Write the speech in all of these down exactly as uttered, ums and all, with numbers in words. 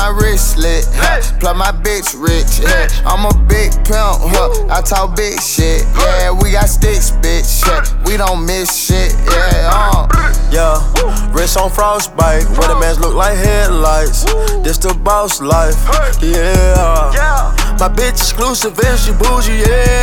my wrist lit, huh? Plug my bitch rich, yeah. I'm a big pimp, huh? I talk big shit, yeah. We got sticks, bitch, yeah. We don't miss shit, yeah. Uh. Yeah, wrist on frostbite, where the mans look like headlights. This the boss life, yeah. My bitch exclusive and she bougie,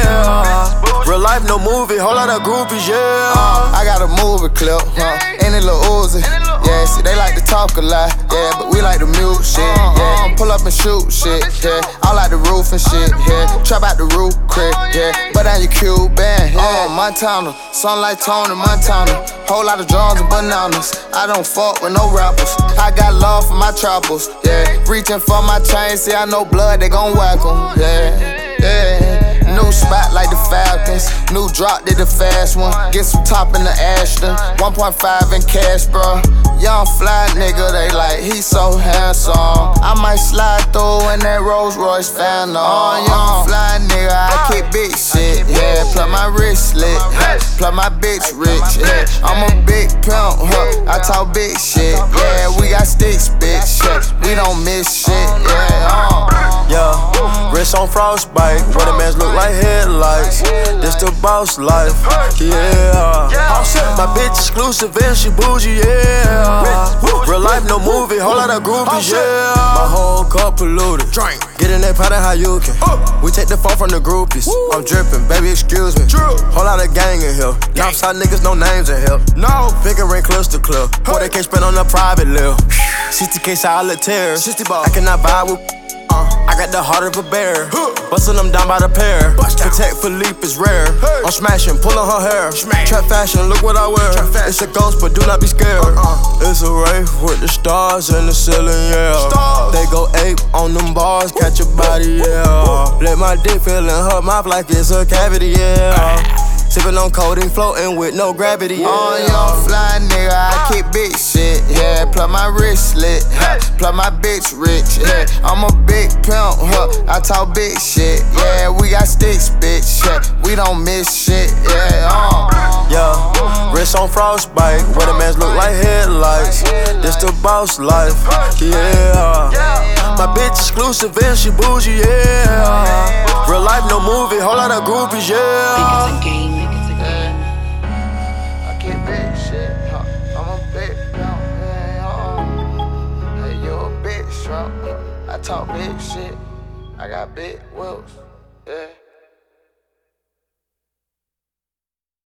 yeah. Real life, no movie, whole lot of groupies, yeah. Uh, I got a movie clip, huh? And it Lil Uzi, yeah. See, they like to talk a lot, yeah. But we like to mute shit, yeah. Pull up and shoot shit, yeah. I like the roof and shit, yeah. Trap out the roof, crib, yeah. But I'm your Cuban, yeah. Montana, sun like Tony Montana. Whole lot of drums and bananas. I don't fuck with no rappers. I got love for my choppers, yeah. Reaching for my chain, see I know blood, they gon' whack 'em, yeah, yeah. New spot like the Falcons. New drop, did the fast one. Get some top in the Ashton. one point five in cash, bro. Young fly nigga, they like, he so handsome. I might slide through in that Rolls Royce Phantom. Oh, young fly nigga, I kick big shit, yeah. Plug my wrist lit, plug my bitch rich, yeah. I'm a big pimp, huh? I talk big shit, yeah. We got sticks, bitch, yeah. We don't miss shit, yeah. Uh. Yeah, wrist on frostbite, where the mans look like headlights. This the boss life, yeah. My bitch exclusive and she bougie, yeah. Real life, no movie, whole lot of groupies, yeah. My whole cup polluted. Drink. Get in that pot and how you can. We take the phone from the groupies. I'm dripping, baby, excuse me. Whole lot of gang in here. Northside niggas, no names in here. No. Finger ring close to clear. Boy, they can't spend on a private live. sixty K solitaire. I cannot buy with. I got the heart of a bear, bustin' them down by the pair. Protect Philippe is rare. I'm smashing, pulling her hair. Trap fashion, look what I wear. It's a ghost, but do not be scared. It's a rave with the stars in the ceiling, yeah. They go ape on them bars, catch your body, yeah. Let my dick feel in her mouth like it's a cavity, yeah. Sippin' on codeine, floating with no gravity, yeah. Oh, young fly nigga, I kick big shit, yeah. Plug my wrist lit, huh? Plug my bitch rich, yeah. I'm a big pimp, huh? I talk big shit, yeah. We got sticks, bitch, yeah. We don't miss shit, yeah. Uh. Yeah, wrist on frostbite, where the mans look like headlights. This the boss life, yeah. My bitch exclusive and she bougie, yeah. Real life, no movie, whole lot of groupies, yeah. I talk big shit, I got big wheels, yeah.